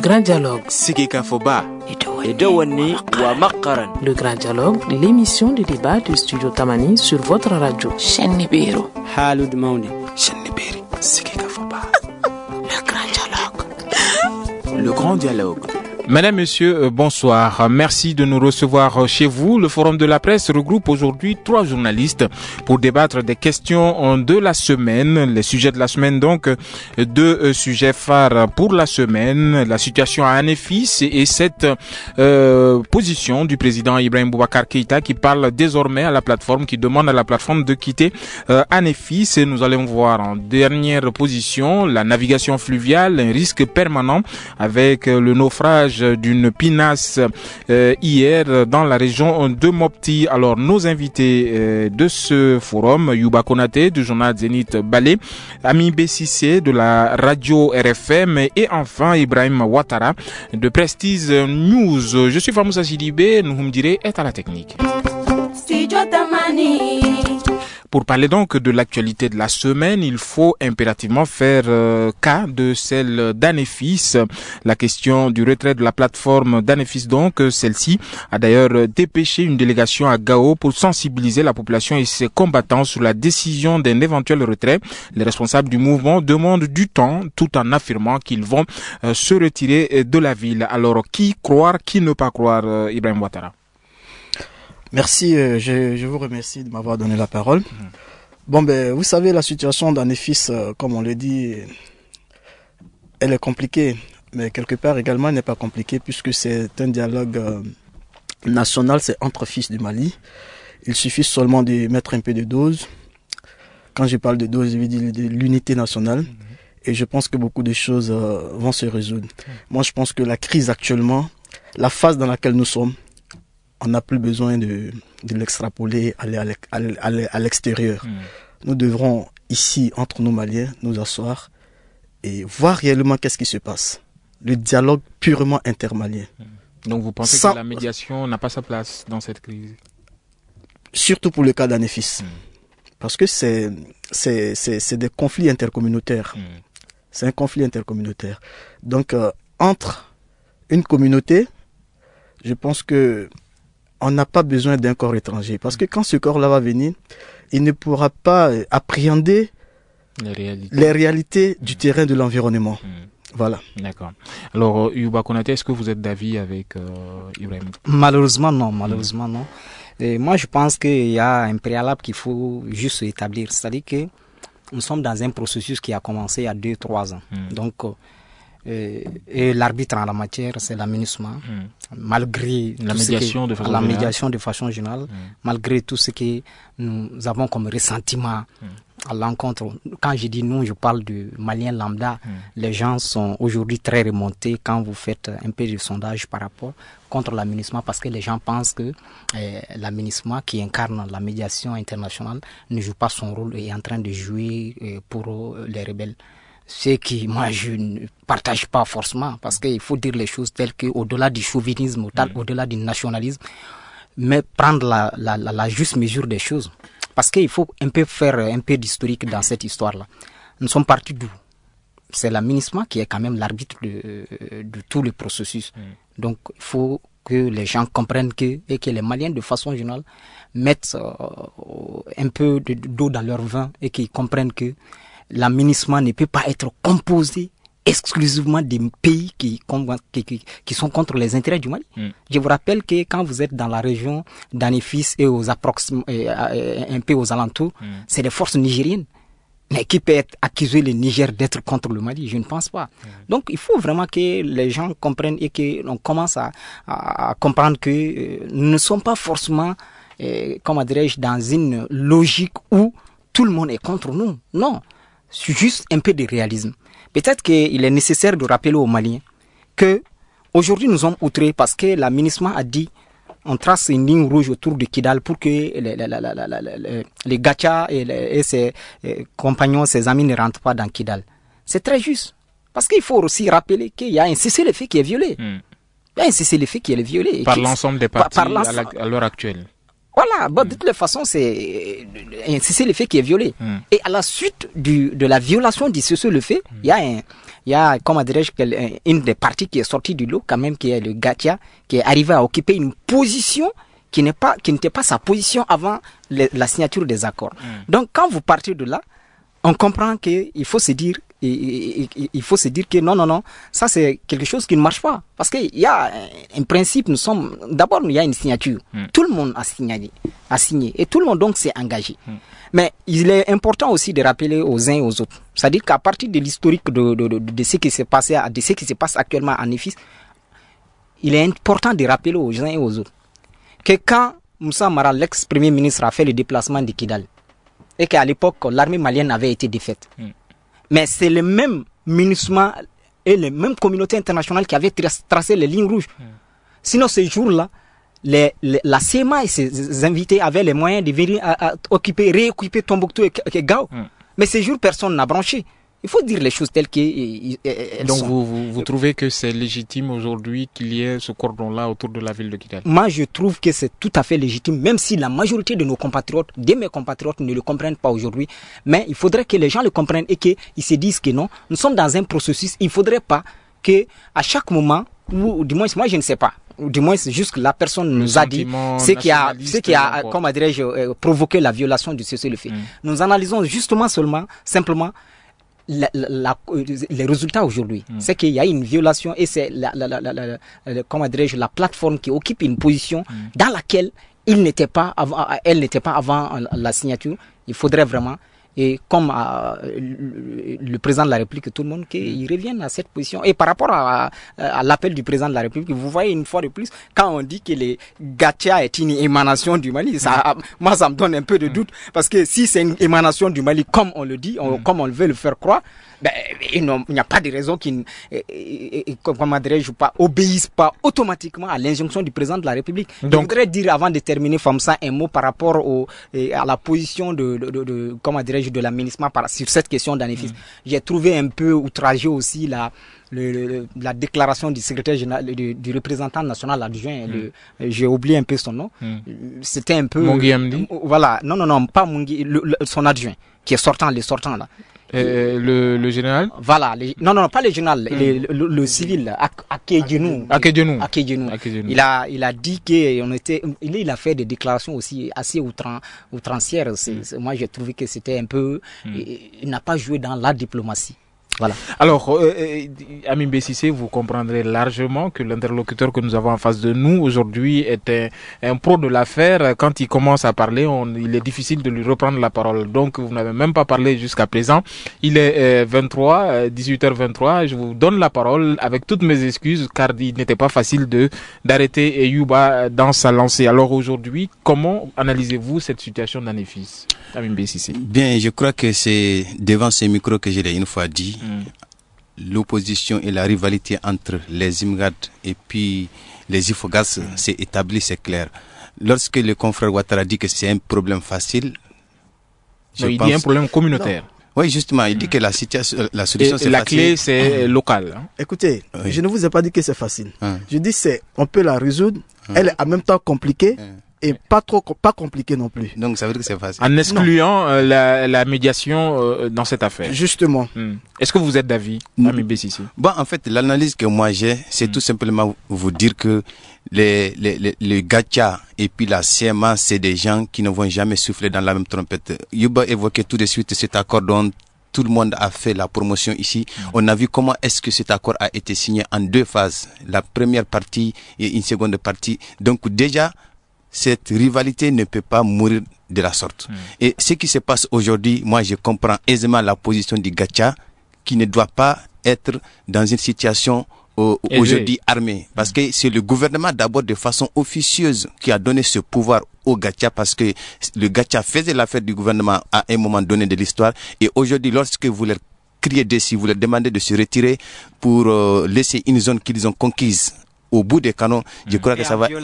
grand dialogue. Sigika Foba. Edouani wa Makaran. Le grand dialogue, l'émission de débat du studio Tamani sur votre radio. Chenibero. Halud Mauni. Cheniberi. Sigika Foba. Le grand dialogue. Le grand dialogue. Mesdames, Messieurs, bonsoir. Merci de nous recevoir chez vous. Le Forum de la presse regroupe aujourd'hui 3 journalistes pour débattre des questions de la semaine. Les sujets de la semaine, donc, 2 sujets phares pour la semaine. La situation à Anefis et cette position du président Ibrahim Boubacar Keïta qui parle désormais à la plateforme, qui demande à la plateforme de quitter Anefis. Et nous allons voir en dernière position la navigation fluviale, un risque permanent avec le naufrage d'une pinasse hier dans la région de Mopti. Alors nos invités de ce forum, Youba Konaté du journal Zénith Balé, Ami Bessissé de la radio RFM et enfin Ibrahim Ouattara de Prestige News. Je suis Famoussa Sidibé, nous me direz est à la technique. Studio Tamani. Pour parler donc de l'actualité de la semaine, il faut impérativement faire cas de celle d'Anefis. La question du retrait de la plateforme d'Anefis, donc, celle-ci a d'ailleurs dépêché une délégation à Gao pour sensibiliser la population et ses combattants sur la décision d'un éventuel retrait. Les responsables du mouvement demandent du temps tout en affirmant qu'ils vont se retirer de la ville. Alors, qui croire, qui ne pas croire, Ibrahim Ouattara? Merci, je vous remercie de m'avoir donné la parole. Bon, vous savez, la situation d'Anefis, comme on le dit, elle est compliquée, mais quelque part également elle n'est pas compliquée puisque c'est un dialogue national, c'est entre fils du Mali. Il suffit seulement de mettre un peu de dose. Quand je parle de dose, je veux dire de l'unité nationale. Et je pense que beaucoup de choses vont se résoudre. Moi, je pense que la crise actuellement, la phase dans laquelle nous sommes, on n'a plus besoin de l'extrapoler, aller à l'extérieur. Nous devrons, ici, entre nous Maliens, nous asseoir et voir réellement qu'est-ce qui se passe. Le dialogue purement intermalien. Donc vous pensez que la médiation n'a pas sa place dans cette crise? Surtout pour le cas d'Anefis. Parce que c'est des conflits intercommunautaires. C'est un conflit intercommunautaire. Donc, entre une communauté, je pense que on n'a pas besoin d'un corps étranger. Parce que quand ce corps-là va venir, il ne pourra pas appréhender les réalités du terrain de l'environnement. Voilà. D'accord. Alors, Youba Konaté, est-ce que vous êtes d'avis avec Ibrahim? Malheureusement, non. Et moi, je pense qu'il y a un préalable qu'il faut juste établir. C'est-à-dire que nous sommes dans un processus qui a commencé il y a 2-3 ans. Donc, et l'arbitre en la matière, c'est la MINUSMA. Malgré la médiation de façon générale, malgré tout ce que nous avons comme ressentiment à l'encontre. Quand je dis nous, je parle de Maliens lambda. Les gens sont aujourd'hui très remontés quand vous faites un peu de sondage par rapport contre la MINUSMA, parce que les gens pensent que la MINUSMA, qui incarne la médiation internationale, ne joue pas son rôle et est en train de jouer pour les rebelles. Ce qui, moi, je ne partage pas forcément, parce qu'il faut dire les choses telles que, au-delà du chauvinisme, au-delà du nationalisme, mais prendre la juste mesure des choses. Parce qu'il faut un peu faire un peu d'historique dans cette histoire-là. Nous sommes partis d'où? C'est la MINUSMA qui est quand même l'arbitre de tout le processus. Donc, il faut que les gens comprennent et que les Maliens, de façon générale, mettent un peu d'eau dans leur vin et qu'ils comprennent que la MINUSMA ne peut pas être composée exclusivement des pays qui sont contre les intérêts du Mali. Je vous rappelle que quand vous êtes dans la région d'Anefis et un peu aux alentours, c'est des forces nigériennes. Mais qui peut accuser le Niger d'être contre le Mali? Je ne pense pas. Donc il faut vraiment que les gens comprennent et qu'on commence à comprendre que nous ne sommes pas forcément, comment dirais-je, dans une logique où tout le monde est contre nous. Non. C'est juste un peu de réalisme. Peut-être qu'il est nécessaire de rappeler aux Maliens que aujourd'hui nous sommes outrés parce que la MINUSMA a dit on trace une ligne rouge autour de Kidal pour que les Gacha et ses compagnons, ses amis ne rentrent pas dans Kidal. C'est très juste. Parce qu'il faut aussi rappeler qu'il y a un cessez-le-feu qui est violé. Il y a un cessez-le-feu qui est violé. Par l'ensemble des partis à l'heure actuelle. Voilà, bon, de toutes les façons, c'est le fait qui est violé. Et à la suite de la violation du cessez-le-feu, il y a, comment dirais-je, une des parties qui est sortie du lot, quand même, qui est le Gatia, qui est arrivé à occuper une position qui n'était pas sa position avant la signature des accords. Donc, quand vous partez de là, on comprend qu'il faut se dire, que non, ça c'est quelque chose qui ne marche pas. Parce qu'il y a un principe, d'abord il y a une signature. Tout le monde a signé et tout le monde donc s'est engagé. Mais il est important aussi de rappeler aux uns et aux autres. C'est-à-dire qu'à partir de l'historique de ce qui s'est passé, de ce qui se passe actuellement en EFIS, il est important de rappeler aux uns et aux autres que quand Moussa Mara, l'ex-premier ministre, a fait le déplacement de Kidal, et qu'à l'époque, l'armée malienne avait été défaite. Mais c'est le même MINUSMA et les mêmes communautés internationales qui avaient tracé les lignes rouges. Sinon, ces jours-là, la CMA et ses invités avaient les moyens de venir réoccuper Tombouctou et Gao. Mais ces jours, personne n'a branché. Il faut dire les choses telles qu'elles donc sont. Donc vous trouvez que c'est légitime aujourd'hui qu'il y ait ce cordon-là autour de la ville de Kidal? Moi, je trouve que c'est tout à fait légitime, même si la majorité de mes compatriotes ne le comprennent pas aujourd'hui. Mais il faudrait que les gens le comprennent et qu'ils se disent que non, nous sommes dans un processus. Il ne faudrait pas que à chaque moment, ou du moins, moi je ne sais pas, ou du moins c'est juste que la personne nous a dit ce qui a comment dirais-je, provoqué la violation du cessez-le-feu. Nous analysons simplement les résultats aujourd'hui. C'est qu'il y a une violation et c'est comment dirais-je, la plateforme qui occupe une position dans laquelle elle n'était pas avant la signature. Il faudrait vraiment, et comme le président de la République et tout le monde, qu'ils reviennent à cette position. Et par rapport à l'appel du président de la République, vous voyez une fois de plus, quand on dit que les Gatia est une émanation du Mali, moi ça me donne un peu de doute, parce que si c'est une émanation du Mali, comme on le dit, comme on veut le faire croire, il n'y a pas de raison qu'ils obéissent pas automatiquement à l'injonction du président de la République. Donc, je voudrais dire, avant de terminer comme ça, un mot par rapport à la position de la MINUSMA sur cette question d'ANEFIS. J'ai trouvé un peu outrageux aussi la déclaration du secrétaire général, du représentant national adjoint, j'ai oublié un peu son nom. C'était un peu... Mungi Amdi. Voilà, non, pas Mungi, son adjoint, qui est sortant là. Le général? Voilà, non, pas le général, le civil, Akedjenou. Il a dit il a fait des déclarations aussi assez outrancières. Moi, j'ai trouvé que c'était un peu, il n'a pas joué dans la diplomatie. Voilà. Alors, Amin Bessissé, vous comprendrez largement que l'interlocuteur que nous avons en face de nous aujourd'hui est un pro de l'affaire. Quand il commence à parler, il est difficile de lui reprendre la parole. Donc, vous n'avez même pas parlé jusqu'à présent. Il est 18h23. Je vous donne la parole avec toutes mes excuses, car il n'était pas facile d'arrêter Yuba dans sa lancée. Alors aujourd'hui, comment analysez-vous cette situation d'ANEFIS, Amin Bessissé? Bien, je crois que c'est devant ce micro que je l'ai une fois dit. L'opposition et la rivalité entre les Imgad et puis les Ifogas s'est établie, c'est clair. Lorsque le confrère Ouattara dit que c'est un problème facile, il dit un problème communautaire. Non. Oui, justement, il dit que la solution c'est la facile. clé c'est local. Écoutez, je ne vous ai pas dit que c'est facile. Je dis on peut la résoudre. Elle est en même temps compliquée. Et pas compliqué non plus. Donc ça veut dire que c'est facile. En excluant la médiation dans cette affaire. Justement. Est-ce que vous êtes d'avis, Amin Bessissé? Bon, en fait, l'analyse que moi j'ai, c'est tout simplement vous dire que les Gacha et puis la CMA, c'est des gens qui ne vont jamais souffler dans la même trompette. Yuba évoquait tout de suite cet accord dont tout le monde a fait la promotion ici. On a vu comment est-ce que cet accord a été signé en 2 phases. La première partie et une seconde partie. Donc déjà, cette rivalité ne peut pas mourir de la sorte. Et ce qui se passe aujourd'hui, moi je comprends aisément la position du Gacha qui ne doit pas être dans une situation aujourd'hui armée. Parce que c'est le gouvernement d'abord de façon officieuse qui a donné ce pouvoir au Gacha, parce que le Gacha faisait l'affaire du gouvernement à un moment donné de l'histoire. Et aujourd'hui, lorsque vous leur criez dessus, vous leur demandez de se retirer pour laisser une zone qu'ils ont conquise au bout des canons, je crois que ça va...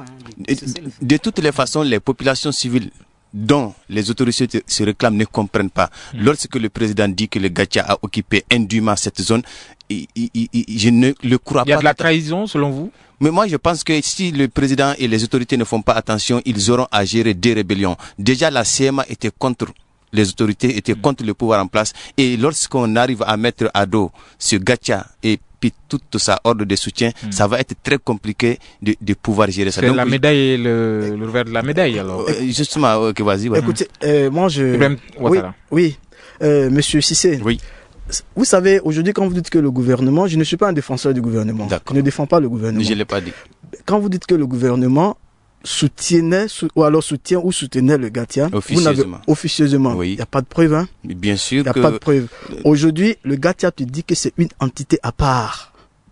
De toutes les façons, les populations civiles dont les autorités se réclament ne comprennent pas. Lorsque le président dit que le Gacha a occupé indûment cette zone, je ne le crois pas. Il y a de la trahison selon vous? Mais moi, je pense que si le président et les autorités ne font pas attention, ils auront à gérer des rébellions. Déjà, la CMA était contre les autorités, était contre le pouvoir en place. Et lorsqu'on arrive à mettre à dos ce gacha et puis toute sa ordre de soutien, ça va être très compliqué de pouvoir gérer ça. C'est la médaille et le revers de la médaille, alors. Justement, ok, vas-y. Ouais. Écoutez, moi je... Oui, Monsieur Cissé. Oui. Vous savez, aujourd'hui, quand vous dites que le gouvernement, je ne suis pas un défenseur du gouvernement. Je ne défends pas le gouvernement. Je ne l'ai pas dit. Quand vous dites que le gouvernement soutient ou soutenait le Gatia, officieusement. Oui. Il n'y a pas de preuve, hein? Bien sûr. Il n'y a pas de preuve. Aujourd'hui, le Gatia te dit que c'est une entité à part.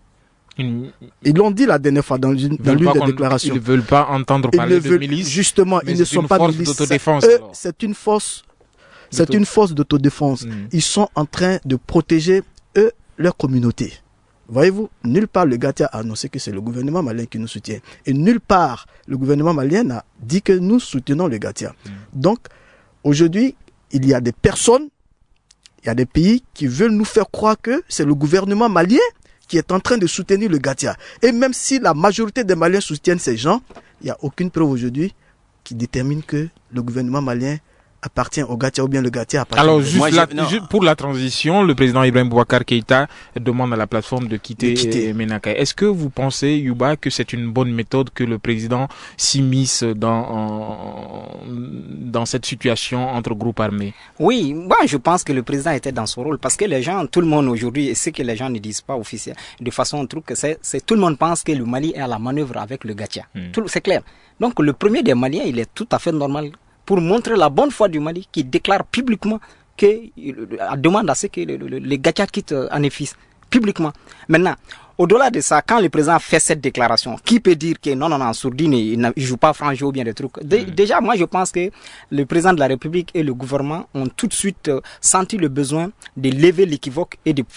Ils l'ont dit la dernière fois dans l'une des déclarations. Ils ne veulent pas entendre parler de milice. Justement, ils ne sont pas milices. C'est une force. C'est une force d'autodéfense. Ils sont en train de protéger, leur communauté. Voyez-vous, nulle part le Gatia a annoncé que c'est le gouvernement malien qui nous soutient. Et nulle part le gouvernement malien a dit que nous soutenons le Gatia. Donc, aujourd'hui, il y a des personnes, il y a des pays qui veulent nous faire croire que c'est le gouvernement malien qui est en train de soutenir le Gatia. Et même si la majorité des Maliens soutiennent ces gens, il n'y a aucune preuve aujourd'hui qui détermine que le gouvernement malien appartient au Gatia ou bien le Gatia appartient au Gatia. Alors, juste pour la transition, le président Ibrahim Boubacar Keïta demande à la plateforme de quitter Menaka. Est-ce que vous pensez, Youba, que c'est une bonne méthode que le président s'immisce dans cette situation entre groupes armés? Oui, moi je pense que le président était dans son rôle parce que les gens, tout le monde aujourd'hui, et ce que les gens ne disent pas officiellement, de façon truc, c'est tout le monde pense que le Mali est à la manœuvre avec le Gatia. C'est clair. Donc le premier des Maliens, il est tout à fait normal pour montrer la bonne foi du Mali, qui déclare publiquement que demande à ce que les Gatia quittent Anefis publiquement. Maintenant, au-delà de ça, quand le président fait cette déclaration, qui peut dire que non, en sourdine, il ne joue pas franc jeu ou bien des trucs. Déjà, moi, je pense que le président de la République et le gouvernement ont tout de suite senti le besoin de lever l'équivoque et de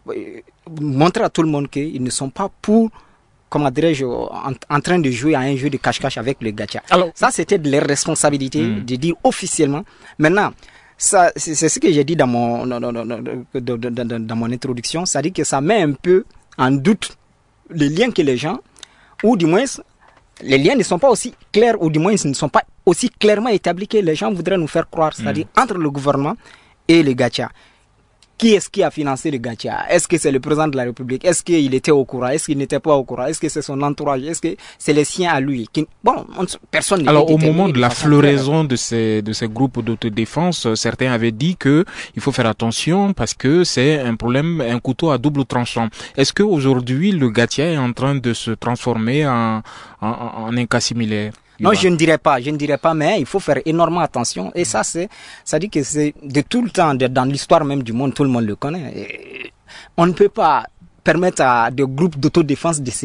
montrer à tout le monde qu'ils ne sont pas pour, comment dirais-je, en train de jouer à un jeu de cache-cache avec le Gacha. Alors, ça, c'était de leur responsabilité de dire officiellement. Maintenant, ça, c'est ce que j'ai dit dans mon introduction. Ça dit que ça met un peu en doute les liens que les gens, ou du moins, les liens ne sont pas aussi clairs, ou du moins, ils ne sont pas aussi clairement établis que les gens voudraient nous faire croire. C'est-à-dire entre le gouvernement et le Gacha. Qui est-ce qui a financé le Gacha? Est-ce que c'est le président de la République? Est-ce qu'il était au courant? Est-ce qu'il n'était pas au courant? Est-ce que c'est son entourage? Est-ce que c'est les siens à lui? Personne ne. Alors, au moment de la floraison de ces groupes d'autodéfense, certains avaient dit que il faut faire attention parce que c'est un problème, un couteau à double tranchant. Est-ce que aujourd'hui le Gacha est en train de se transformer en un cas similaire? Non, je ne dirais pas, mais il faut faire énormément attention. Et ça dit que c'est de tout le temps, dans l'histoire même du monde, tout le monde le connaît. Et on ne peut pas permettre à des groupes d'autodéfense de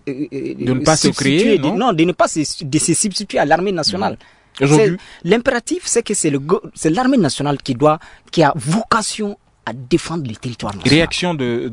ne pas se créer, de ne pas se substituer à l'armée nationale. L'impératif, c'est que c'est l'armée nationale qui a vocation à défendre le territoire national. Réaction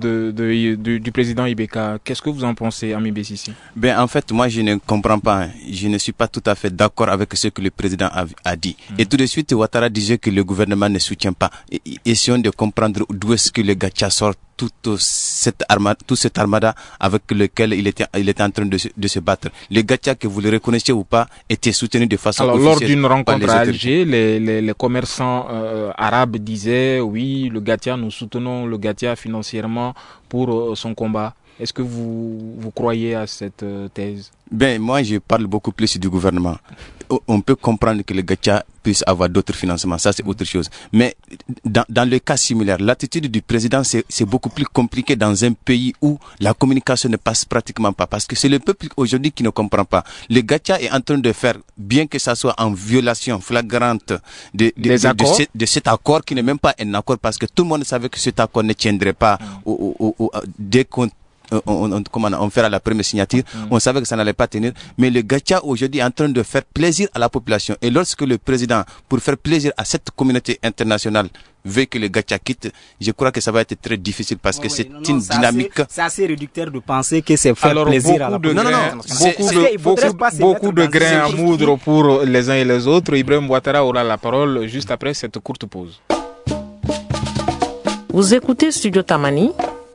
du président Ibeka, qu'est-ce que vous en pensez, Ami Bessissi? En fait, moi, je ne comprends pas. Je ne suis pas tout à fait d'accord avec ce que le président a dit. Et tout de suite, Ouattara disait que le gouvernement ne soutient pas. Essayons de comprendre d'où est-ce que le Gacha sort toute cette armada avec lequel il était en train de se battre. Le Gacha, que vous le reconnaissiez ou pas, était soutenu de façon officielle. Lors d'une rencontre à Alger, les commerçants arabes disaient oui, le Gacha, nous soutenons le Gacha financièrement pour son combat. Est-ce que vous croyez à cette thèse? Moi, je parle beaucoup plus du gouvernement. On peut comprendre que le Gacha puisse avoir d'autres financements, ça c'est autre chose. Mais dans le cas similaire, l'attitude du président c'est beaucoup plus compliqué dans un pays où la communication ne passe pratiquement pas, parce que c'est le peuple aujourd'hui qui ne comprend pas. Le Gacha est en train de faire, bien que ça soit en violation flagrante de cet accord qui n'est même pas un accord, parce que tout le monde savait que cet accord ne tiendrait pas dès qu'on fera la première signature, on savait que ça n'allait pas tenir, mais le Gacha aujourd'hui est en train de faire plaisir à la population. Et lorsque le président, pour faire plaisir à cette communauté internationale, veut que le Gacha quitte, je crois que ça va être très difficile parce que c'est une dynamique. C'est assez réducteur de penser que c'est faire plaisir à la population. Beaucoup de grains à moudre pour les uns et les autres. Ibrahim Ouattara aura la parole juste après cette courte pause. Vous écoutez Studio Tamani.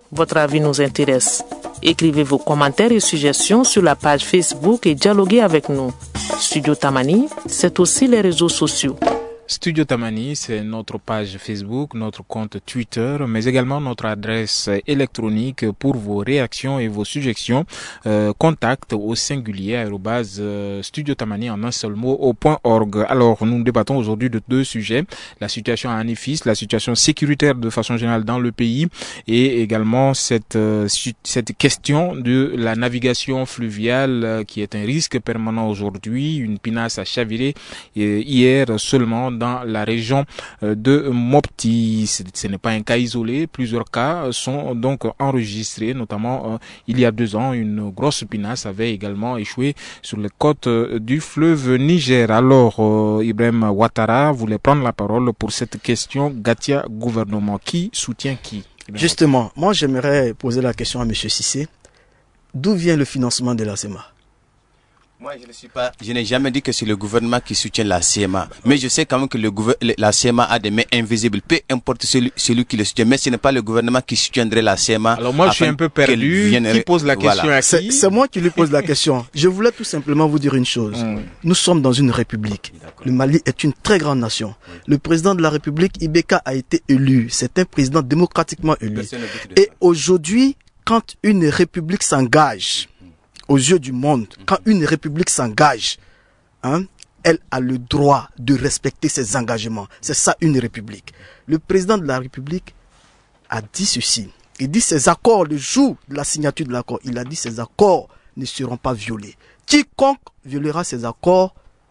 Votre avis nous intéresse. Écrivez vos commentaires et suggestions sur la page Facebook et dialoguez avec nous. Studio Tamani, c'est aussi les réseaux sociaux. Studio Tamani, c'est notre page Facebook, notre compte Twitter, mais également notre adresse électronique pour vos réactions et vos suggestions. Contact au singulier @Studio Tamani en un seul mot .org. Alors, nous débattons aujourd'hui de deux sujets. La situation à Anifis, la situation sécuritaire de façon générale dans le pays et également cette question de la navigation fluviale qui est un risque permanent aujourd'hui. Une pinasse a chaviré hier seulement dans la région de Mopti. Ce n'est pas un cas isolé. Plusieurs cas sont donc enregistrés, notamment il y a 2 ans, une grosse pinasse avait également échoué sur les côtes du fleuve Niger. Alors, Ibrahim Ouattara voulait prendre la parole pour cette question Gatia gouvernement. Qui soutient qui? Justement, moi j'aimerais poser la question à M. Cissé. D'où vient le financement de la CEMA? Moi, je n'ai jamais dit que c'est le gouvernement qui soutient la CMA. Mais je sais quand même que la CMA a des mains invisibles. Peu importe celui qui le soutient. Mais ce n'est pas le gouvernement qui soutiendrait la CMA. Alors moi, je suis un peu perdu. Qui pose la question à qui? C'est moi qui lui pose la question. Je voulais tout simplement vous dire une chose. Nous sommes dans une république. Le Mali est une très grande nation. Le président de la République, Ibeka, a été élu. C'est un président démocratiquement élu. Et aujourd'hui, quand une république s'engage aux yeux du monde, quand une république s'engage, elle a le droit de respecter ses engagements. C'est ça une république. Le président de la République a dit ceci. Il dit ces accords, le jour de la signature de l'accord, il a dit ces accords ne seront pas violés. Quiconque violera ces accords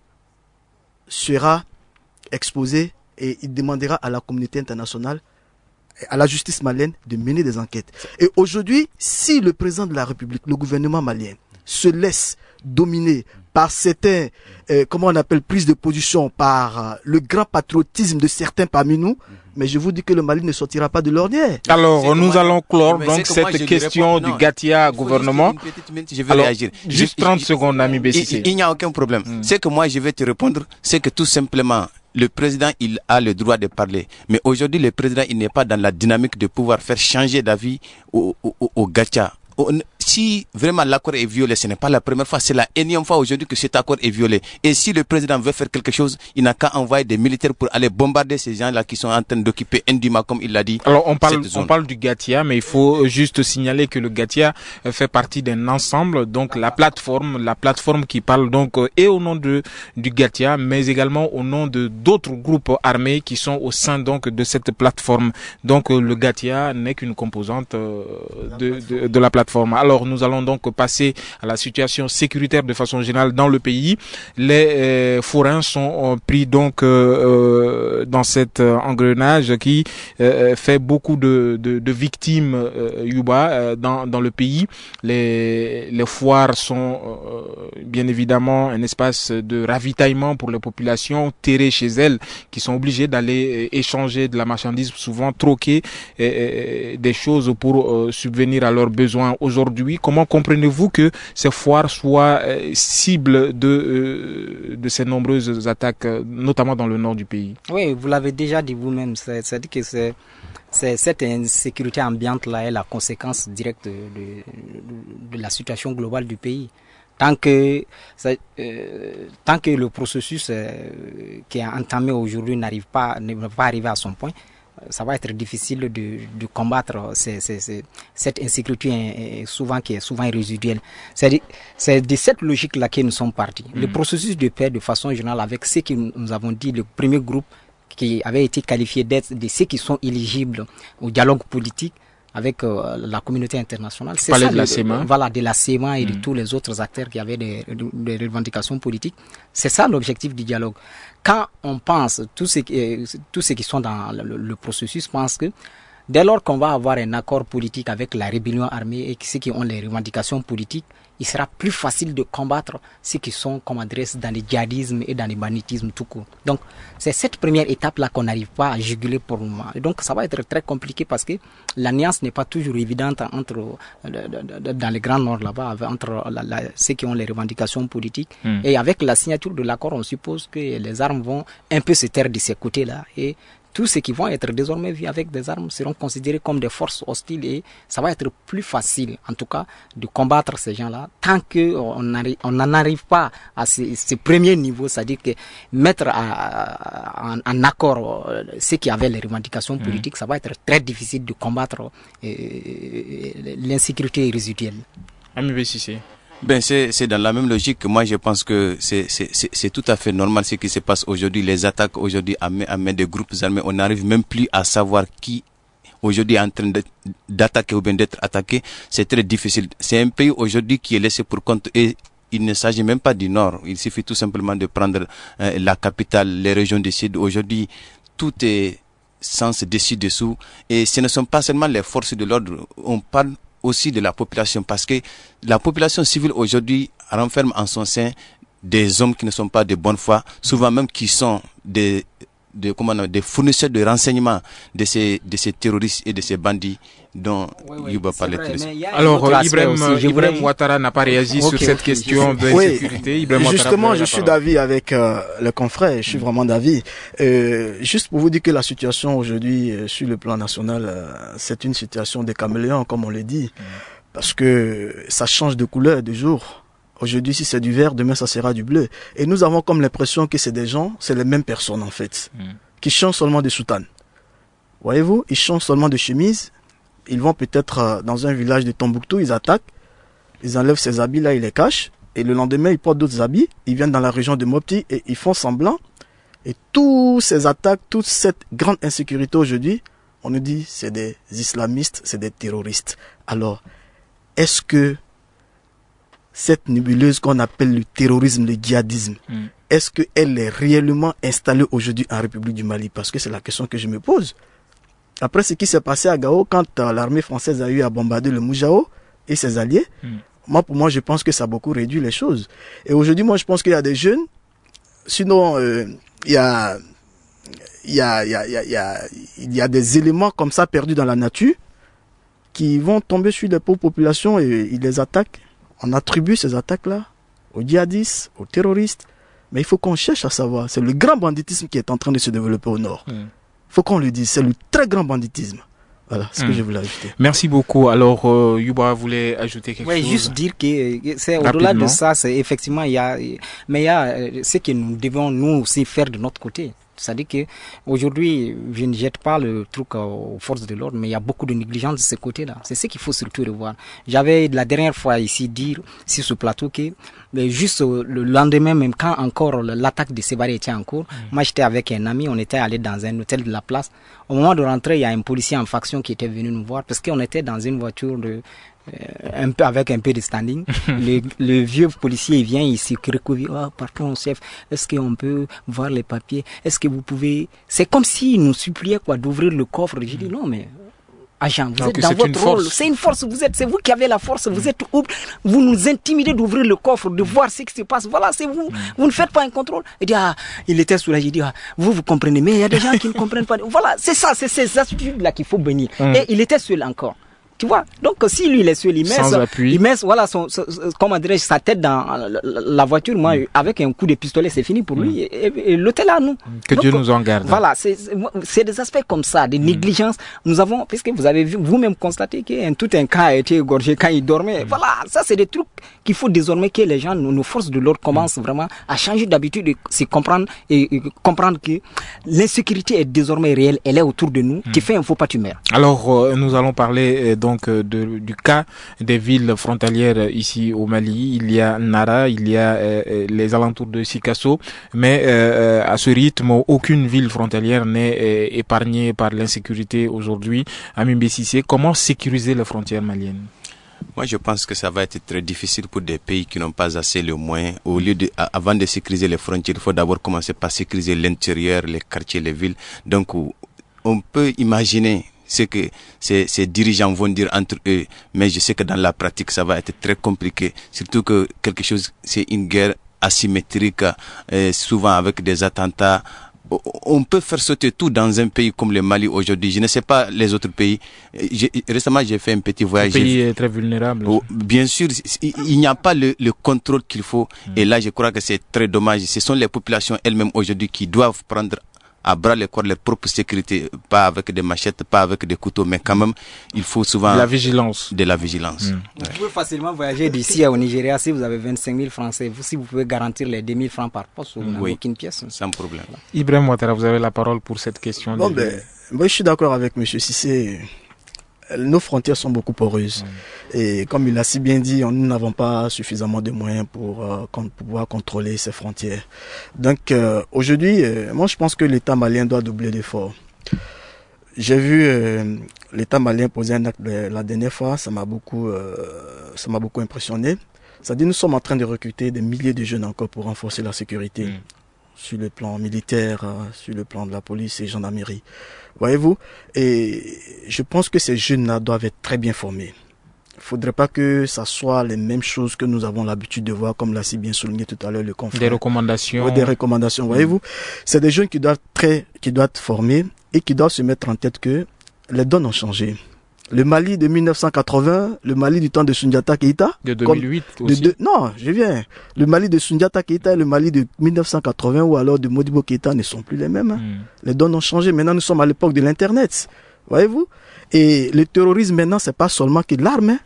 sera exposé et il demandera à la communauté internationale, à la justice malienne de mener des enquêtes. Et aujourd'hui, si le président de la République, le gouvernement malien, se laisse dominer par certains, comment on appelle, prise de position, par le grand patriotisme de certains parmi nous, mais je vous dis que le Mali ne sortira pas de l'ornière. Alors, nous allons clore donc cette question du Gatia gouvernement. Je vais réagir. Juste 30 secondes, Ami Bessissé. Il n'y a aucun problème. C'est que moi, je vais te répondre, c'est que tout simplement, le président, il a le droit de parler. Mais aujourd'hui, le président, il n'est pas dans la dynamique de pouvoir faire changer d'avis au Gatia. Si vraiment l'accord est violé, ce n'est pas la première fois, c'est la énième fois aujourd'hui que cet accord est violé. Et si le président veut faire quelque chose, il n'a qu'à envoyer des militaires pour aller bombarder ces gens-là qui sont en train d'occuper indûment, comme il l'a dit. Alors on parle du Gatia, mais il faut juste signaler que le Gatia fait partie d'un ensemble, donc la plateforme qui parle donc et au nom du Gatia, mais également au nom de d'autres groupes armés qui sont au sein donc de cette plateforme. Donc le Gatia n'est qu'une composante de la plateforme. Alors nous allons donc passer à la situation sécuritaire de façon générale dans le pays. Les forains sont pris donc dans cet engrenage qui fait beaucoup de victimes dans le pays. Les foires sont bien évidemment un espace de ravitaillement pour les populations terrées chez elles qui sont obligées d'aller échanger de la marchandise, souvent troquer des choses pour subvenir à leurs besoins. Aujourd'hui, comment comprenez-vous que ces foires soient cibles de ces nombreuses attaques, notamment dans le nord du pays? Oui, vous l'avez déjà dit vous-même, c'est-à-dire que cette insécurité ambiante-là est la conséquence directe de la situation globale du pays. Tant que le processus qui est entamé aujourd'hui ne va pas arriver à son point, ça va être difficile de combattre cette insécurité qui est souvent résiduelle. C'est de cette logique-là que nous sommes partis. Le processus de paix, de façon générale, avec ce que nous avons dit, le premier groupe qui avait été qualifié d'être de ceux qui sont éligibles au dialogue politique avec la communauté internationale. C'est ça, de la CEMA. Voilà, de la CEMA et de tous les autres acteurs qui avaient des revendications politiques. C'est ça l'objectif du dialogue. Quand on pense, tous ceux qui sont dans le processus pensent que dès lors qu'on va avoir un accord politique avec la rébellion armée et ceux qui ont les revendications politiques, il sera plus facile de combattre ceux qui sont, comme adresse, dans le djihadisme et dans le banditisme tout court. Donc, c'est cette première étape-là qu'on n'arrive pas à juguler pour le moment. Et donc, ça va être très compliqué parce que l'alliance n'est pas toujours évidente dans le Grand Nord là-bas, entre ceux qui ont les revendications politiques. Et avec la signature de l'accord, on suppose que les armes vont un peu se taire de ces côtés-là et tous ceux qui vont être désormais vus avec des armes seront considérés comme des forces hostiles et ça va être plus facile, en tout cas, de combattre ces gens-là tant qu'on n'en arrive pas à ce premier niveau, c'est-à-dire que mettre en accord ceux qui avaient les revendications politiques, ça va être très difficile de combattre l'insécurité résiduelle. Ami Cissé. Ben c'est dans la même logique. Moi je pense que c'est tout à fait normal ce qui se passe aujourd'hui. Les attaques aujourd'hui à main des groupes armés, on n'arrive même plus à savoir qui aujourd'hui est en train d'attaquer ou bien d'être attaqué. C'est très difficile. C'est un pays aujourd'hui qui est laissé pour compte et il ne s'agit même pas du nord. Il suffit tout simplement de prendre la capitale, les régions du sud. Aujourd'hui tout est sens dessus-dessous et ce ne sont pas seulement les forces de l'ordre. On parle aussi de la population parce que la population civile aujourd'hui renferme en son sein des hommes qui ne sont pas de bonne foi, souvent même qui sont des fournisseurs de renseignements de ces terroristes et de ces bandits dont Yuba parlait tout de suite. Alors Ibrahim Ouattara n'a pas réagi sur cette question de sécurité. Justement, je suis d'avis avec le confrère, je suis vraiment d'avis. Juste pour vous dire que la situation aujourd'hui sur le plan national, c'est une situation de caméléon, comme on le dit, parce que ça change de couleur de jour. Aujourd'hui, si c'est du vert, demain ça sera du bleu. Et nous avons comme l'impression que c'est des gens, c'est les mêmes personnes en fait, qui changent seulement de soutane. Voyez-vous, ils changent seulement de chemise. Ils vont peut-être dans un village de Tombouctou, ils attaquent, ils enlèvent ces habits-là, ils les cachent, et le lendemain, ils portent d'autres habits, ils viennent dans la région de Mopti et ils font semblant. Et toutes ces attaques, toute cette grande insécurité aujourd'hui, on nous dit c'est des islamistes, c'est des terroristes. Alors, est-ce que cette nébuleuse qu'on appelle le terrorisme, le djihadisme, est-ce qu'elle est réellement installée aujourd'hui en République du Mali? Parce que c'est la question que je me pose. Après ce qui s'est passé à Gao, quand l'armée française a eu à bombarder le Moujao et ses alliés, pour moi, je pense que ça a beaucoup réduit les choses. Et aujourd'hui, moi, je pense qu'il y a des jeunes, sinon, il y a des éléments comme ça perdus dans la nature qui vont tomber sur les pauvres populations et ils les attaquent. On attribue ces attaques-là aux djihadistes, aux terroristes. Mais il faut qu'on cherche à savoir. C'est le grand banditisme qui est en train de se développer au nord. Il faut qu'on le dise. C'est le très grand banditisme. Voilà ce que je voulais ajouter. Merci beaucoup. Alors, Yuba voulait ajouter quelque chose. Oui, juste dire que c'est au-delà de ça, c'est effectivement, il y a ce que nous devons nous aussi faire de notre côté. C'est-à-dire que aujourd'hui, je ne jette pas le truc aux forces de l'ordre, mais il y a beaucoup de négligence de ce côté-là. C'est ce qu'il faut surtout revoir. J'avais la dernière fois ici dire sur ce plateau que juste le lendemain, même quand encore l'attaque de Sévaré était en cours, moi j'étais avec un ami, on était allé dans un hôtel de la place. Au moment de rentrer, il y a un policier en faction qui était venu nous voir parce qu'on était dans une voiture avec un peu de standing. le vieux policier il vient ici recourir. Pardon chef, est-ce qu'on peut voir les papiers, est-ce que vous pouvez, c'est comme s'il nous suppliait d'ouvrir le coffre. J'ai dit non mais agent, vous êtes dans votre rôle, c'est une force, c'est vous qui avez la force, vous nous intimidez d'ouvrir le coffre, de voir ce qui se passe, voilà, c'est vous, vous ne faites pas un contrôle. Il dit il était soulagé, il dit vous comprenez, mais il y a des gens qui ne comprennent pas. Voilà, c'est ça, c'est ces attitudes là qu'il faut bénir. Et il était seul encore. Tu vois, donc si lui il est seul, il met voilà comment dirais-je, sa tête dans la voiture, moi avec un coup de pistolet c'est fini pour lui et l'hôtel à nous. Que donc, Dieu nous en garde. Voilà, c'est des aspects comme ça, des négligences. Nous avons, puisque vous avez vous-même constaté que tout un cas a été égorgé quand il dormait. Voilà, ça c'est des trucs qu'il faut désormais que les gens, nos forces de l'ordre commencent vraiment à changer d'habitude, de se comprendre et comprendre que l'insécurité est désormais réelle, elle est autour de nous. Tu fais un faux pas, tu meurs. Alors nous allons parler donc du cas des villes frontalières ici au Mali. Il y a Nara, il y a les alentours de Sikasso, mais à ce rythme, aucune ville frontalière n'est épargnée par l'insécurité aujourd'hui. Ami Cissé, comment sécuriser les frontières maliennes? Moi, je pense que ça va être très difficile pour des pays qui n'ont pas assez les moyens. Au lieu avant de sécuriser les frontières, il faut d'abord commencer par sécuriser l'intérieur, les quartiers, les villes. Donc, on peut imaginer ce que ces dirigeants vont dire entre eux, mais je sais que dans la pratique, ça va être très compliqué. Surtout que quelque chose, c'est une guerre asymétrique, souvent avec des attentats. On peut faire sauter tout dans un pays comme le Mali aujourd'hui. Je ne sais pas les autres pays. Récemment, j'ai fait un petit voyage. Le pays est très vulnérable. Bien sûr, il n'y a pas le contrôle qu'il faut. Et là, je crois que c'est très dommage. Ce sont les populations elles-mêmes aujourd'hui qui doivent prendre à bras le corps leur propre sécurité, pas avec des machettes, pas avec des couteaux, mais quand même, il faut souvent... De la vigilance. Vous pouvez facilement voyager d'ici au Nigeria si vous avez 25 000 francs. Si vous pouvez garantir les 2 000 francs par poste, vous n'avez aucune pièce. Sans problème. Ibrahim Ouattara, vous avez la parole pour cette question. Moi, je suis d'accord avec M. Cissé. Nos frontières sont beaucoup poreuses. Et comme il a si bien dit, nous n'avons pas suffisamment de moyens pour pouvoir contrôler ces frontières. Donc aujourd'hui, moi je pense que l'État malien doit doubler d'efforts. J'ai vu l'État malien poser un acte la dernière fois, ça m'a beaucoup impressionné. C'est-à-dire nous sommes en train de recruter des milliers de jeunes encore pour renforcer la sécurité. Sur le plan militaire, sur le plan de la police et gendarmerie. Voyez-vous? Et je pense que ces jeunes-là doivent être très bien formés. Il ne faudrait pas que ça soit les mêmes choses que nous avons l'habitude de voir, comme l'a si bien souligné tout à l'heure le confrère. Des recommandations. Des recommandations, voyez-vous? C'est des jeunes qui doivent être formés et qui doivent se mettre en tête que les donnes ont changé. Le Mali de 1980, le Mali du temps de Soundiata Keïta. De 2008 aussi. Non, je viens. Le Mali de Soundiata Keïta et le Mali de 1980 ou alors de Modibo Keïta ne sont plus les mêmes. Les donnes ont changé. Maintenant, nous sommes à l'époque de l'Internet. Voyez-vous? Et le terrorisme maintenant, c'est pas seulement que l'arme.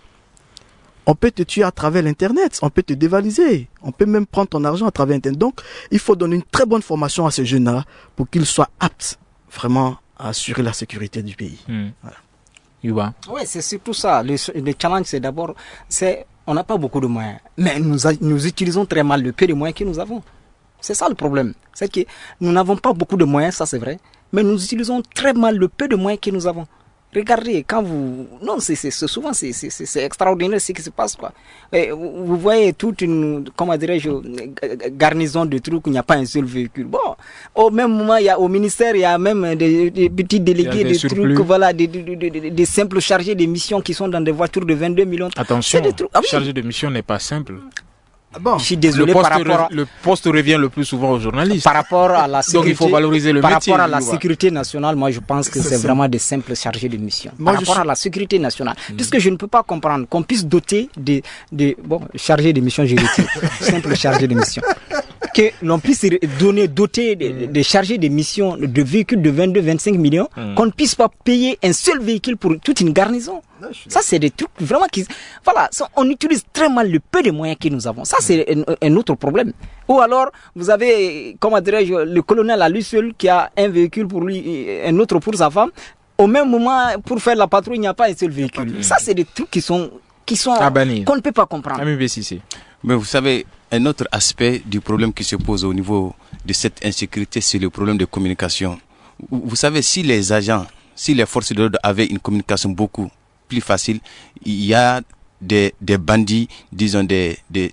On peut te tuer à travers l'Internet. On peut te dévaliser. On peut même prendre ton argent à travers l'Internet. Donc, il faut donner une très bonne formation à ces jeunes-là pour qu'ils soient aptes vraiment à assurer la sécurité du pays. Voilà. Oui, c'est surtout ça. Le challenge, c'est d'abord, on n'a pas beaucoup de moyens, mais nous utilisons très mal le peu de moyens que nous avons. C'est ça le problème. C'est que nous n'avons pas beaucoup de moyens, ça c'est vrai, mais nous utilisons très mal le peu de moyens que nous avons. Regardez, quand vous... Non, souvent, c'est extraordinaire ce qui se passe, quoi. Et vous voyez toute une, comment dirais-je, garnison de trucs où il n'y a pas un seul véhicule. Bon, au même moment, au ministère, il y a même des petits délégués, des trucs, voilà, des simples chargés de mission qui sont dans des voitures de 22 millions. Attention, chargé de mission n'est pas simple. Bon, je suis désolé le poste revient le plus souvent aux journalistes. Par rapport à la sécurité, donc il faut valoriser le métier. Par rapport à la sécurité nationale, moi je pense que c'est vraiment des simples chargés de mission. Par rapport à la sécurité nationale, puisque je ne peux pas comprendre qu'on puisse doter chargés de mission, j'ai retire, simple chargés de mission, que l'on puisse doter des chargés de mission de véhicules de 22-25 millions, qu'on ne puisse pas payer un seul véhicule pour toute une garnison. Ça, c'est des trucs vraiment on utilise très mal le peu de moyens que nous avons. Ça, c'est un autre problème. Ou alors, vous avez, comment dirais-je, le colonel à lui seul qui a un véhicule pour lui, un autre pour sa femme. Au même moment, pour faire la patrouille, il n'y a pas un seul véhicule. Ça, c'est des trucs qui sont qu'on ne peut pas comprendre. Mais vous savez, un autre aspect du problème qui se pose au niveau de cette insécurité, c'est le problème de communication. Vous savez, si les forces de l'ordre avaient une communication beaucoup plus facile, il y a des bandits, disons des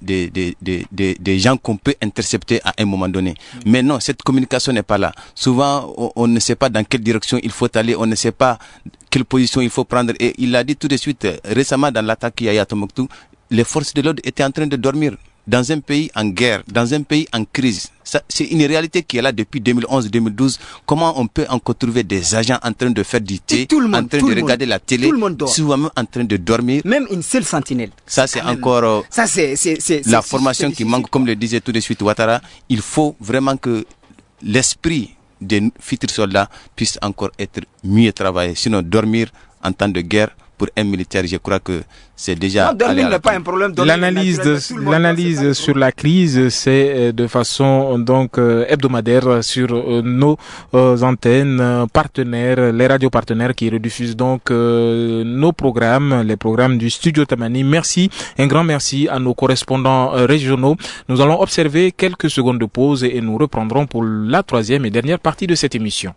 gens qu'on peut intercepter à un moment donné. Mais non, cette communication n'est pas là. Souvent, on ne sait pas dans quelle direction il faut aller, on ne sait pas quelle position il faut prendre. Et il l'a dit tout de suite, récemment dans l'attaque qu'il y a eu à Tombouctou, les forces de l'ordre étaient en train de dormir dans un pays en guerre, dans un pays en crise. Ça, c'est une réalité qui est là depuis 2011-2012. Comment on peut encore trouver des agents en train de faire du thé, en train de regarder la télé, souvent même en train de dormir. Même une seule sentinelle. Ça, c'est encore la formation qui manque, comme le disait tout de suite Ouattara. Il faut vraiment que l'esprit des futurs soldats puisse encore être mieux travaillé. Sinon, dormir en temps de guerre, pour un militaire, je crois que c'est déjà... Non, dormir n'est pas un problème. L'analyse sur la crise, c'est de façon donc hebdomadaire sur nos antennes partenaires, les radios partenaires qui rediffusent donc nos programmes, les programmes du Studio Tamani. Merci, un grand merci à nos correspondants régionaux. Nous allons observer quelques secondes de pause et nous reprendrons pour la troisième et dernière partie de cette émission.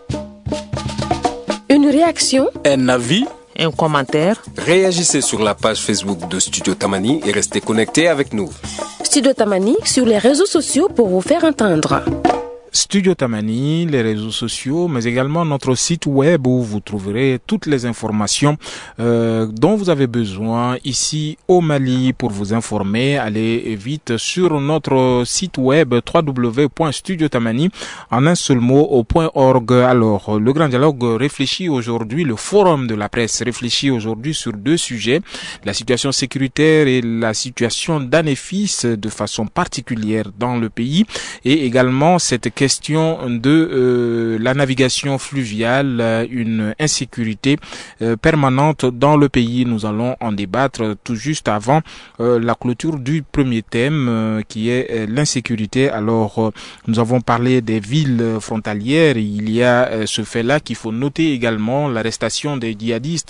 Une réaction, un avis, un commentaire. Réagissez sur la page Facebook de Studio Tamani et restez connectés avec nous. Studio Tamani sur les réseaux sociaux pour vous faire entendre. Studio Tamani, les réseaux sociaux, mais également notre site web où vous trouverez toutes les informations dont vous avez besoin ici au Mali. Pour vous informer, allez vite sur notre site web www.studiotamani en un seul mot .org. Alors, le grand dialogue réfléchit aujourd'hui, le forum de la presse réfléchit aujourd'hui sur deux sujets, la situation sécuritaire et la situation d'ANEFIS de façon particulière dans le pays, et également cette question question de la navigation fluviale, une insécurité permanente dans le pays. Nous allons en débattre tout juste avant la clôture du premier thème qui est l'insécurité. Alors, nous avons parlé des villes frontalières. Il y a ce fait-là qu'il faut noter également, l'arrestation des djihadistes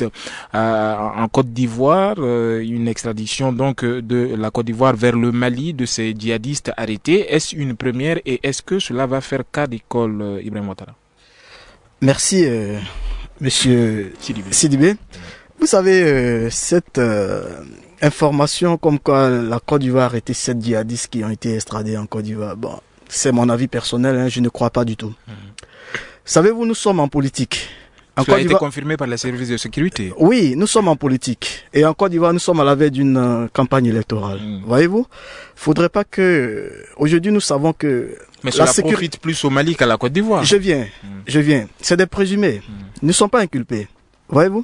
en Côte d'Ivoire, une extradition donc de la Côte d'Ivoire vers le Mali de ces djihadistes arrêtés. Est-ce une première et est-ce que cela va faire cas d'école, Ibrahim Ouattara? Merci, monsieur Sidibé. Vous savez, cette information comme quoi la Côte d'Ivoire a arrêté 7 djihadistes qui ont été extradés en Côte d'Ivoire, bon, c'est mon avis personnel, hein, je ne crois pas du tout. Savez-vous, nous sommes en politique. Cela a été confirmé par les services de sécurité. Oui, nous sommes en politique. Et en Côte d'Ivoire, nous sommes à la veille d'une campagne électorale. Voyez-vous? Faudrait pas que... Aujourd'hui, nous savons que... Mais cela profite plus au Mali qu'à la Côte d'Ivoire. Je viens. C'est des présumés. Ils ne sont pas inculpés. Voyez-vous?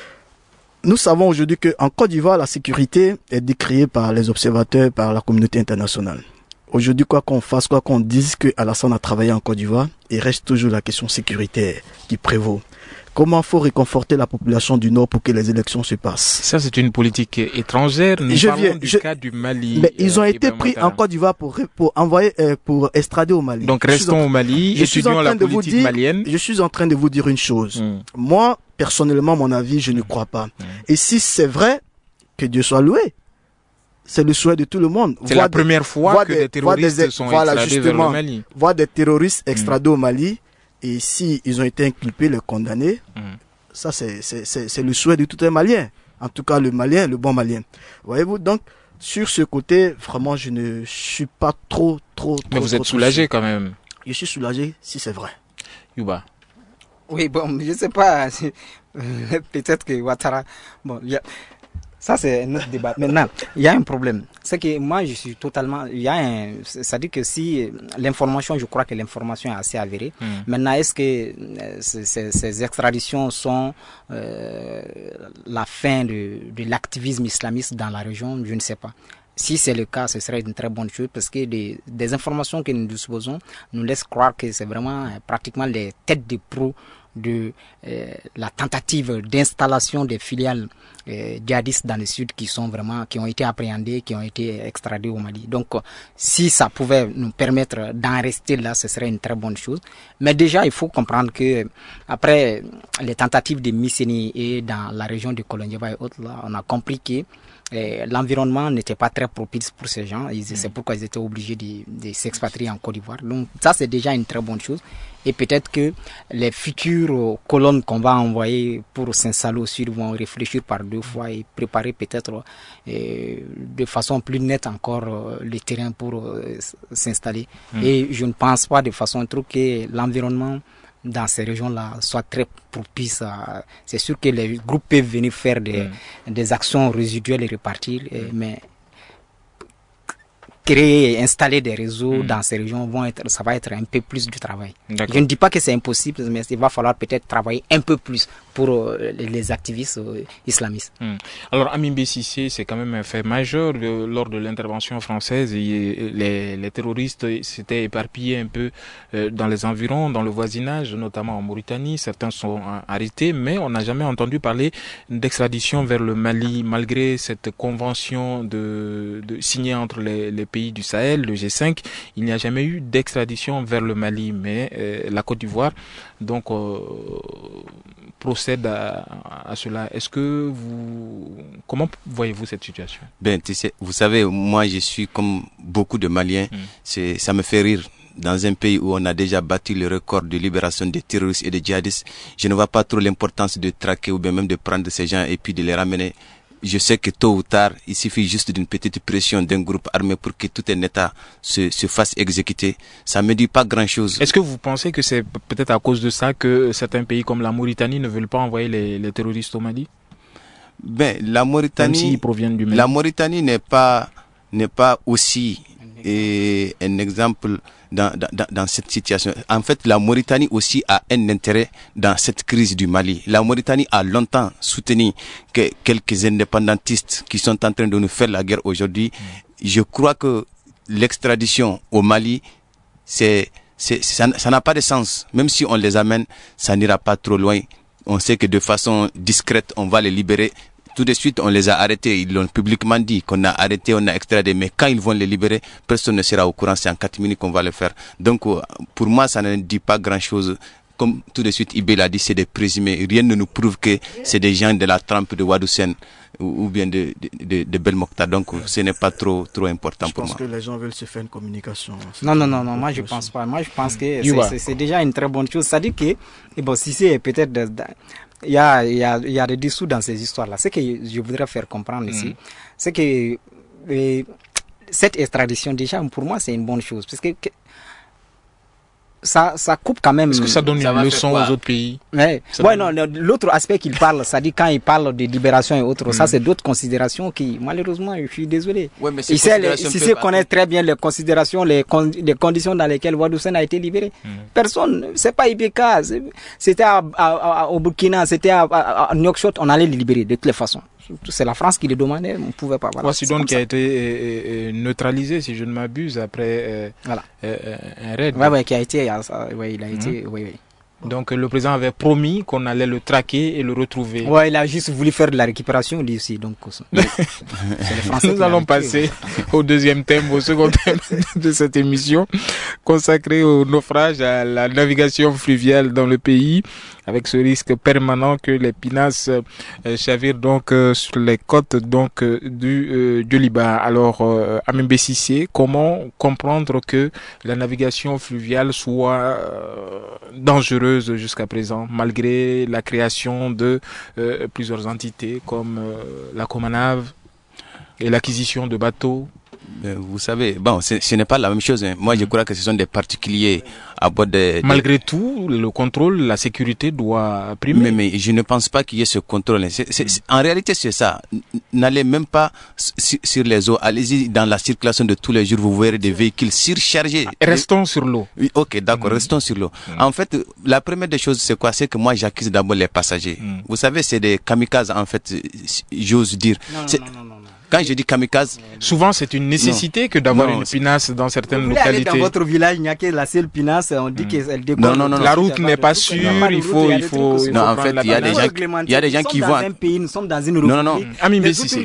Nous savons aujourd'hui qu'en Côte d'Ivoire, la sécurité est décriée par les observateurs, par la communauté internationale. Aujourd'hui, quoi qu'on fasse, quoi qu'on dise que Alassane a travaillé en Côte d'Ivoire, il reste toujours la question sécuritaire qui prévaut. Comment faut réconforter la population du Nord pour que les élections se passent? Ça, c'est une politique étrangère. Nous parlons du cas du Mali. Mais ils ont été pris en Côte d'Ivoire pour envoyer, pour extrader au Mali. Donc, restons au Mali, étudions la politique malienne. Je suis en train de vous dire une chose. Moi, personnellement, mon avis, je ne crois pas. Et si c'est vrai, que Dieu soit loué. C'est le souhait de tout le monde. C'est la première fois que des terroristes sont extradés vers le Mali. Voir des terroristes extradés au Mali. Et si ils ont été inculpés, les condamnés, ça c'est le souhait de tout un Malien. En tout cas, le Malien, le bon Malien. Voyez-vous, donc, sur ce côté, vraiment, je ne suis pas trop. Mais vous êtes soulagé quand même. Je suis soulagé si c'est vrai. Yuba. Oui, bon, je sais pas. Peut-être que Ouattara... Bon, ça, c'est notre débat. Maintenant, il y a un problème. C'est que moi, je suis totalement... C'est-à-dire que si l'information, je crois que l'information est assez avérée. Maintenant, est-ce que ces extraditions sont la fin de l'activisme islamiste dans la région? Je ne sais pas. Si c'est le cas, ce serait une très bonne chose parce que des informations que nous disposons nous laissent croire que c'est vraiment pratiquement les têtes de proue de la tentative d'installation des filiales djihadistes dans le sud qui ont été appréhendés, qui ont été extradés au Mali. Donc, si ça pouvait nous permettre d'en rester là, ce serait une très bonne chose. Mais déjà, il faut comprendre que après les tentatives de Misseni et dans la région de Kolondieva et autres, là, on a compris que l'environnement n'était pas très propice pour ces gens. C'est pourquoi ils étaient obligés de s'expatrier en Côte d'Ivoire. Donc ça, c'est déjà une très bonne chose. Et peut-être que les futures colonnes qu'on va envoyer pour s'installer au sud vont réfléchir par 2 fois et préparer peut-être de façon plus nette encore le terrain pour s'installer. Et je ne pense pas de façon trop que l'environnement dans ces régions-là soit très propice. C'est sûr que les groupes peuvent venir faire des actions résiduelles et repartir, mais créer et installer des réseaux dans ces régions ça va être un peu plus du travail. Je ne dis pas que c'est impossible, mais il va falloir peut-être travailler un peu plus pour les activistes islamistes. Alors, Amimbe Cissé, c'est quand même un fait majeur. Lors de l'intervention française, les terroristes s'étaient éparpillés un peu dans les environs, dans le voisinage, notamment en Mauritanie. Certains sont arrêtés, mais on n'a jamais entendu parler d'extradition vers le Mali, malgré cette convention signée entre les pays du Sahel, le G5. Il n'y a jamais eu d'extradition vers le Mali, mais la Côte d'Ivoire donc procède à cela. Comment voyez-vous cette situation? Vous savez, moi je suis comme beaucoup de Maliens, ça me fait rire. Dans un pays où on a déjà battu le record de libération des terroristes et des djihadistes, je ne vois pas trop l'importance de traquer ou bien même de prendre ces gens et puis de les ramener. Je sais que tôt ou tard, il suffit juste d'une petite pression d'un groupe armé pour que tout un État se fasse exécuter. Ça ne me dit pas grand-chose. Est-ce que vous pensez que c'est peut-être à cause de ça que certains pays comme la Mauritanie ne veulent pas envoyer les terroristes au Mali? La Mauritanie, même s'ils proviennent du Mali. La Mauritanie n'est pas aussi un exemple dans cette situation. En fait, la Mauritanie aussi a un intérêt dans cette crise du Mali. La Mauritanie a longtemps soutenu quelques indépendantistes qui sont en train de nous faire la guerre aujourd'hui. Je crois que l'extradition au Mali, c'est ça n'a pas de sens. Même si on les amène, ça n'ira pas trop loin. On sait que de façon discrète, on va les libérer. Tout de suite, on les a arrêtés. Ils l'ont publiquement dit qu'on a arrêté, on a extradé. Mais quand ils vont les libérer, personne ne sera au courant. C'est en 4 minutes qu'on va le faire. Donc, pour moi, ça ne dit pas grand-chose. Comme tout de suite, Ibé l'a dit, c'est des présumés. Rien ne nous prouve que c'est des gens de la trempe de Wadou Sène ou bien de Belmokhtar. Donc, ce n'est pas trop important pour moi. Je pense que les gens veulent se faire une communication. Non, moi je pense pas. Moi je pense que c'est déjà une très bonne chose. C'est-à-dire que, bon, si c'est peut-être... Il y a des dessous dans ces histoires-là. Ce que je voudrais faire comprendre ici, c'est que cette extradition, déjà, pour moi, c'est une bonne chose. Parce que ça coupe quand même. Est-ce que ça donne une leçon aux autres pays? L'autre aspect qu'il parle, c'est-à-dire quand il parle de libération et autres, ça c'est d'autres considérations qui, malheureusement, je suis désolé. Ouais, mais Cissé connaît très bien les considérations, les conditions dans lesquelles Wadou Sène a été libéré. Personne, c'est pas IBK, c'était au Burkina, c'était à Nouakchott, on allait les libérer de toutes les façons. C'est la France qui le demandait, on ne pouvait pas. Voilà, Sidon qui a été neutralisé, si je ne m'abuse, après un raid. Qui a été, il a été, Donc le président avait promis qu'on allait le traquer et le retrouver. Ouais, il a juste voulu faire de la récupération lui aussi. Donc nous allons passer au deuxième thème, au second thème de cette émission, consacré au naufrage, à la navigation fluviale dans le pays, avec ce risque permanent que les pinasses chavirent donc sur les côtes donc du Liban. Alors, Amimbe Cissé, comment comprendre que la navigation fluviale soit dangereuse jusqu'à présent, malgré la création de plusieurs entités comme la Comanave et l'acquisition de bateaux? Vous savez, bon, ce n'est pas la même chose. Hein. Moi, je crois que ce sont des particuliers à bord de... Malgré tout, le contrôle, la sécurité doit primer. Mais je ne pense pas qu'il y ait ce contrôle. En réalité, c'est ça. N'allez même pas sur les eaux. Allez-y dans la circulation de tous les jours. Vous verrez des véhicules surchargés. Restons sur l'eau. Oui, ok, d'accord, restons sur l'eau. En fait, la première des choses, c'est quoi? C'est que moi, j'accuse d'abord les passagers. Vous savez, c'est des kamikazes, en fait, j'ose dire. Non. Quand je dis kamikaze, souvent c'est une nécessité que d'avoir une pinasse dans certaines localités. Dans votre village, il n'y a que la seule pinasse, on dit qu'elle décolle. Non, la route n'est pas sûre, il faut non, en fait, il y a des gens qui vont... Nous sommes dans une république. Non. Amimbe Cissé,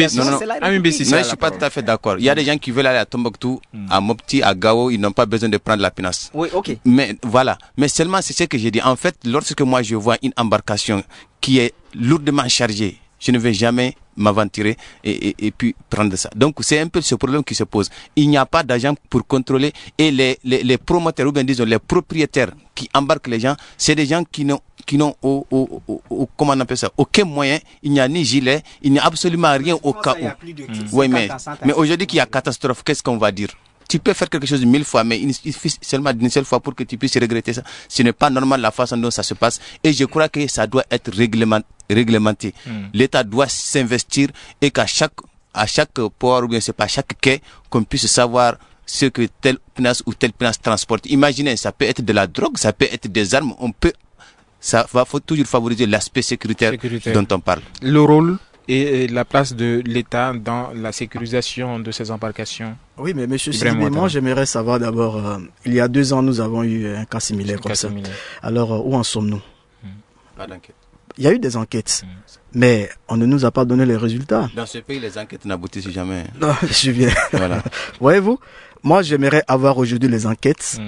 je suis pas tout à fait d'accord. Il y a des gens qui veulent aller à Tombouctou, à Mopti, à Gao, ils n'ont pas besoin de prendre la pinasse. Oui, ok. Mais voilà. Mais seulement c'est ce que j'ai dit. En fait, lorsque moi je vois une embarcation qui est lourdement chargée, je ne vais jamais m'aventurer et puis prendre ça. Donc c'est un peu ce problème qui se pose. Il n'y a pas d'agent pour contrôler et les promoteurs ou bien disons les propriétaires qui embarquent les gens, c'est des gens qui n'ont comment on appelle ça, aucun moyen, il n'y a ni gilet, il n'y a absolument rien au cas où. Oui, mais aujourd'hui qu'il y a catastrophe, qu'est-ce qu'on va dire? Tu peux faire quelque chose 1000 fois, mais il suffit seulement d'une seule fois pour que tu puisses regretter ça. Ce n'est pas normal la façon dont ça se passe. Et je crois que ça doit être réglementé. L'État doit s'investir et qu'à chaque port, ou bien c'est pas chaque quai, qu'on puisse savoir ce que telle pinasse ou telle pinasse transporte. Imaginez, ça peut être de la drogue, ça peut être des armes. Faut toujours favoriser l'aspect sécuritaire dont on parle. Le rôle et la place de l'État dans la sécurisation de ces embarcations. Oui, mais monsieur Sidibé, moi j'aimerais savoir d'abord, il y a 2 ans nous avons eu un cas similaire comme ça. Alors où en sommes-nous? Pas d'enquête. Il y a eu des enquêtes, mais on ne nous a pas donné les résultats. Dans ce pays, les enquêtes n'aboutissent jamais. Non, je viens. Voilà. Voyez-vous, moi j'aimerais avoir aujourd'hui les enquêtes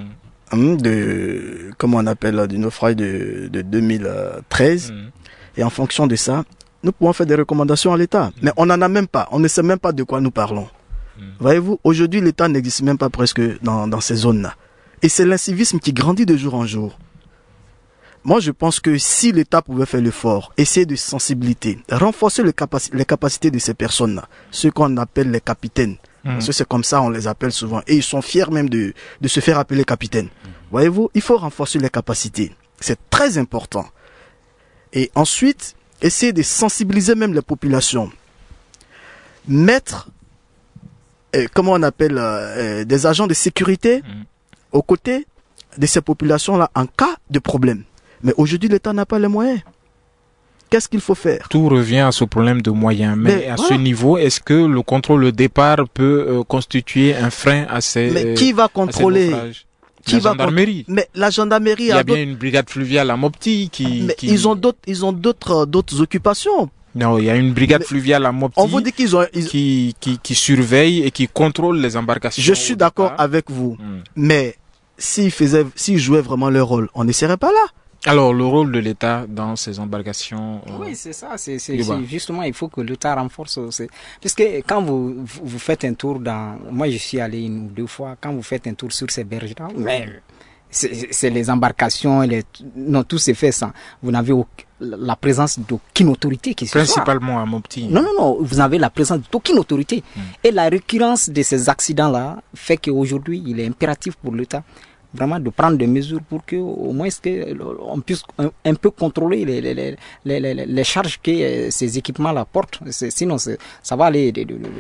de, comment on appelle, du naufrage de 2013. Et en fonction de ça, nous pouvons faire des recommandations à l'État. Mais on n'en a même pas. On ne sait même pas de quoi nous parlons. Voyez-vous, aujourd'hui, l'État n'existe même pas presque dans ces zones-là. Et c'est l'incivisme qui grandit de jour en jour. Moi, je pense que si l'État pouvait faire l'effort, essayer de sensibilité, renforcer les capacités de ces personnes-là, ceux qu'on appelle les capitaines, parce que c'est comme ça on les appelle souvent, et ils sont fiers même de se faire appeler capitaine. Voyez-vous, il faut renforcer les capacités. C'est très important. Et ensuite, essayer de sensibiliser même les populations. Mettre, comment on appelle, des agents de sécurité aux côtés de ces populations-là en cas de problème. Mais aujourd'hui, l'État n'a pas les moyens. Qu'est-ce qu'il faut faire? Tout revient à ce problème de moyens. Mais à ce niveau, est-ce que le contrôle au départ peut constituer un frein à ces Mais qui va contrôler? La gendarmerie. Mais la gendarmerie. Il y a bien une brigade fluviale à Mopti qui. Ils ont d'autres occupations. Non, il y a une brigade fluviale à Mopti. On vous dit qu'ils ont qui surveille et qui contrôle les embarcations. Je suis d'accord avec vous, mais s'ils jouaient vraiment leur rôle, on ne serait pas là. Alors, le rôle de l'État dans ces embarcations... Oui, c'est ça. C'est justement, il faut que l'État renforce. Puisque quand vous faites un tour moi, je suis allé 1 ou 2 fois. Quand vous faites un tour sur ces berges-là, c'est les embarcations, non, tout s'est fait sans. Vous n'avez la présence d'aucune autorité qui se Principalement à Mopti. Non, vous avez la présence d'aucune autorité. Et la récurrence de ces accidents-là fait qu'aujourd'hui, il est impératif pour l'État vraiment de prendre des mesures pour que au moins on puisse un peu contrôler les charges que ces équipements-là portent. Sinon, ça va aller.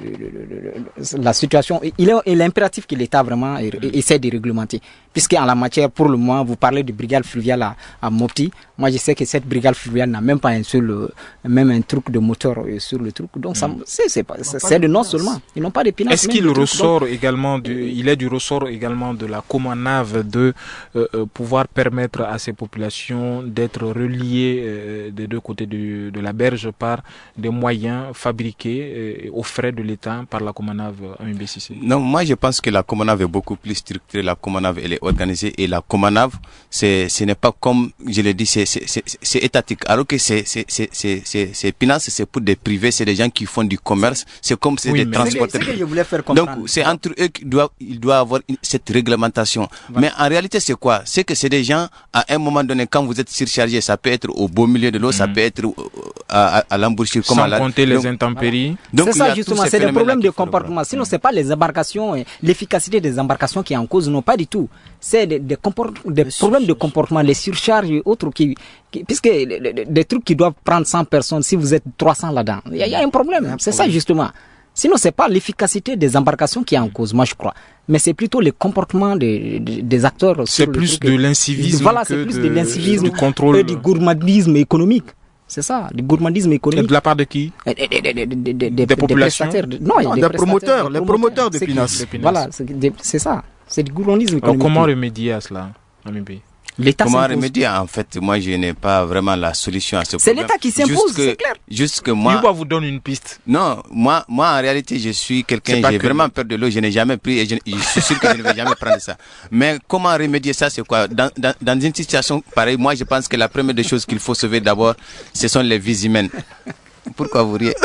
La situation, il est impératif que l'État vraiment essaie de réglementer. Puisque en la matière, pour le moment, vous parlez de brigade fluviale à Mopti. Moi, je sais que cette brigade fluviale n'a même pas même un truc de moteur sur le truc. Donc, c'est de non seulement. Ils n'ont pas de pinance. Est-ce qu'il ressort également il est du ressort également de la Comanave de pouvoir permettre à ces populations d'être reliées des deux côtés de la berge par des moyens fabriqués aux frais de l'État par la Comanave MBCC? Non, moi je pense que la Comanave est beaucoup plus structurée. La Comanave, elle est organisée, et la Comanave, ce n'est pas comme je l'ai dit, c'est étatique. Alors que c'est finance, c'est pour des privés, c'est des gens qui font du commerce, c'est comme c'est des transporteurs. C'est que je voulais faire comprendre. Donc c'est entre eux qu'il doit avoir cette réglementation. Voilà. Mais en réalité, c'est quoi? C'est que c'est des gens, à un moment donné, quand vous êtes surchargé, ça peut être au beau milieu de l'eau, ça peut être à l'embouchure. Sans compter les intempéries. C'est ça justement, c'est des problèmes de comportement. Sinon, c'est pas les embarcations, l'efficacité des embarcations qui est en cause, non, pas du tout. C'est des problèmes de comportement, les surcharges et autres puisque des trucs qui doivent prendre 100 personnes, si vous êtes 300 là-dedans, il y a un problème. C'est ça justement. Sinon, c'est pas l'efficacité des embarcations qui est en cause, moi je crois. Mais c'est plutôt le comportement des acteurs. C'est plus de l'incivisme. Voilà, c'est plus de l'incivisme du contrôle et du gourmandisme économique. C'est ça, du gourmandisme économique. Et de la part de qui? Des populations. Non, des promoteurs, les promoteurs de finance. Voilà, c'est ça. C'est du gourmandisme économique. Alors, comment remédier à cela, Amibé? Comment remédier? En fait, moi, je n'ai pas vraiment la solution à ce problème. C'est l'État qui s'impose, c'est clair. Juste que moi... Yuba vous donne une piste. Non, moi, en réalité, je suis quelqu'un, j'ai vraiment peur de l'eau, je n'ai jamais pris et je suis sûr que je ne vais jamais prendre ça. Mais comment remédier ça, c'est quoi? Dans une situation pareille, moi, je pense que la première des choses qu'il faut sauver d'abord, ce sont les vies humaines. Pourquoi vous riez?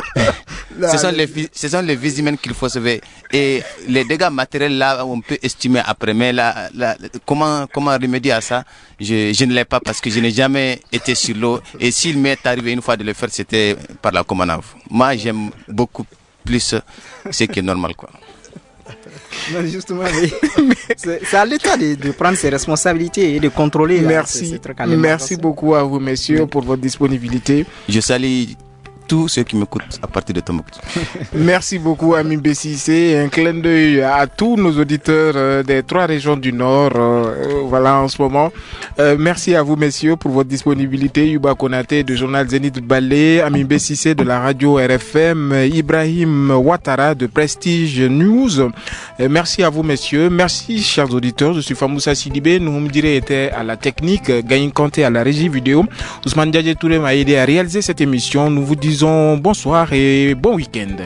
Ce sont les vies humaines qu'il faut sauver. Et les dégâts matériels, là, on peut estimer après. Mais là, comment remédier à ça? Je ne l'ai pas parce que je n'ai jamais été sur l'eau. Et s'il m'est arrivé une fois de le faire, c'était par la Comanave. Moi, j'aime beaucoup plus ce qui est normal, quoi. Non, justement, c'est à l'État de prendre ses responsabilités et de contrôler. Merci beaucoup à vous, messieurs, pour votre disponibilité. Je salue tous ceux qui m'écoutent à partir de Tombouctou. Merci beaucoup, Ami Bessissé. Un clin d'œil à tous nos auditeurs des 3 régions du Nord. Voilà, en ce moment. Merci à vous, messieurs, pour votre disponibilité. Yuba Konaté du journal Zénith Balé, Ami Bessissé de la radio RFM, Ibrahim Ouattara de Prestige News. Merci à vous, messieurs. Merci, chers auditeurs. Je suis Famoussa Sidibé. Noumoumdire était à la technique, Gaïn Kanté à la régie vidéo. Ousmane Diadje Touré m'a aidé à réaliser cette émission. Nous vous disons bonsoir et bon week-end.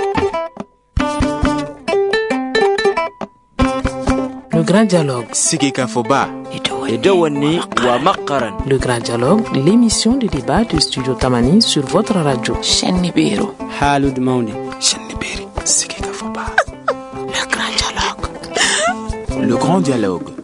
Le grand dialogue. Le grand dialogue, l'émission de débat du studio Tamani sur votre radio. Le grand dialogue.